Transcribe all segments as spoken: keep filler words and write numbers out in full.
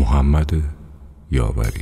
محمد یاوری.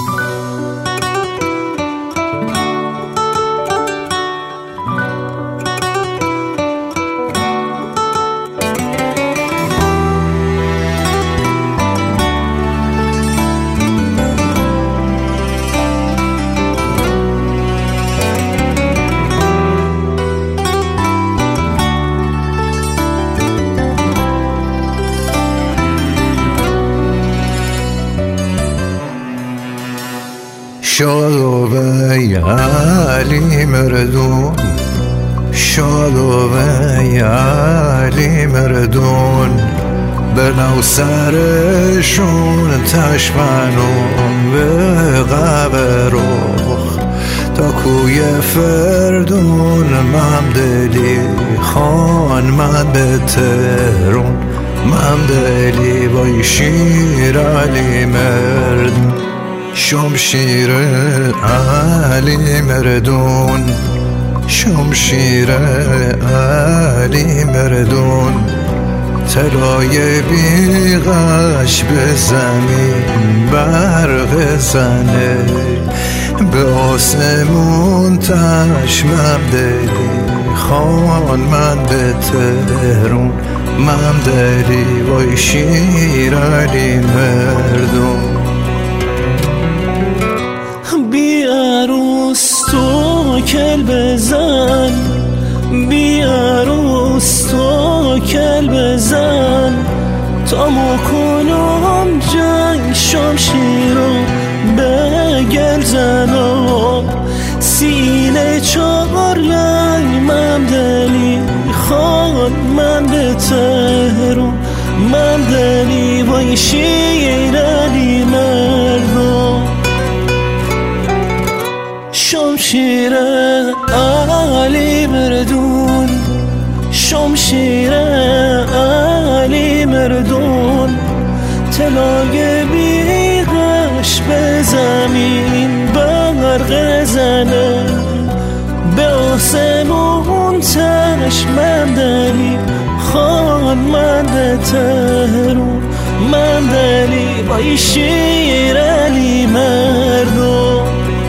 شادو ای علی مردون، شادو ای علی مردون، بلو سرشون تشمنون به قبروخ تا کوی فردون. ممدلی خان من به تهرون، ممدلی بای شیر علی مردون. شمشیر علی مردون، شمشیر علی مردون، طلای بیغش به زمین برق زنه، به آسمون تشمم دلی خان من به تهرون. ممدلی وای شیر علی مردون. بی عروس تو کل بزن، بی عروس تو کل بزن، تا مکنم جنگ شمشیرو بگل زنم. سینه چهار لنگ ممدلی خان من به تهرون. ممدلی وای شیر علی مردون. شمشیر علی مردون، شمشیر علی مردون، طلای بیغش به زمین برق زنه، به آسمون تش ممدلی خان من به تهرون. ممدلی وای شیر علی مردون.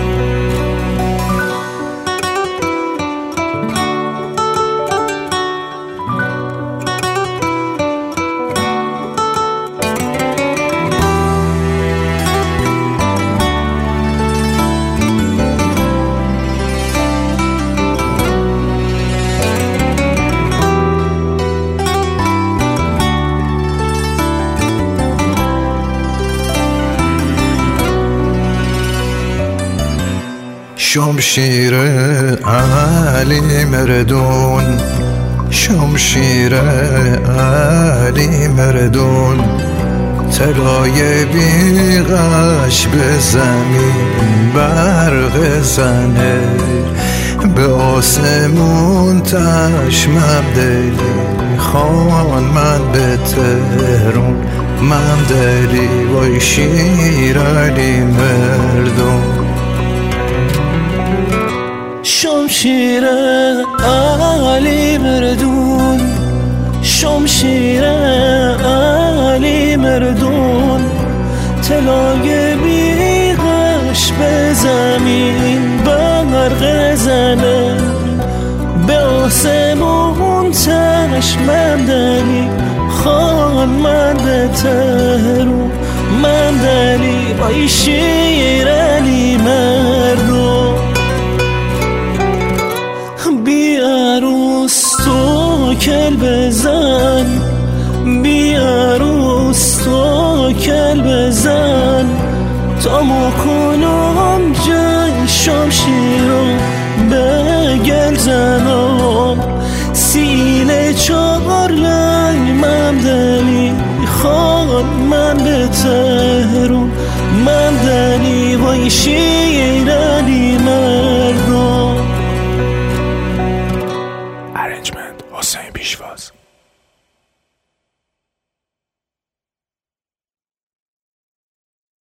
شمشیر علی مردون، شمشیر علی مردون، طلای بیغش به زمین برق زنه، به آسمون تشمم دلی خان من به تهرون. ممدلی وای شیر علی مردون. شمشیر علی مردون، شمشیر علی مردون، طلای بیغش به زمین برق زنه، به آسمون تش ممدلی خان من به تهرون. ممدلی وای شیر علی مردون. بی عروس تو کل بزن، بی عروس تو کل بزن، تا مکنم جنگ شمشیرو بگل زنم. سینه چهار لنگ ممدلی خان من به تهرون. ممدلی وای شیر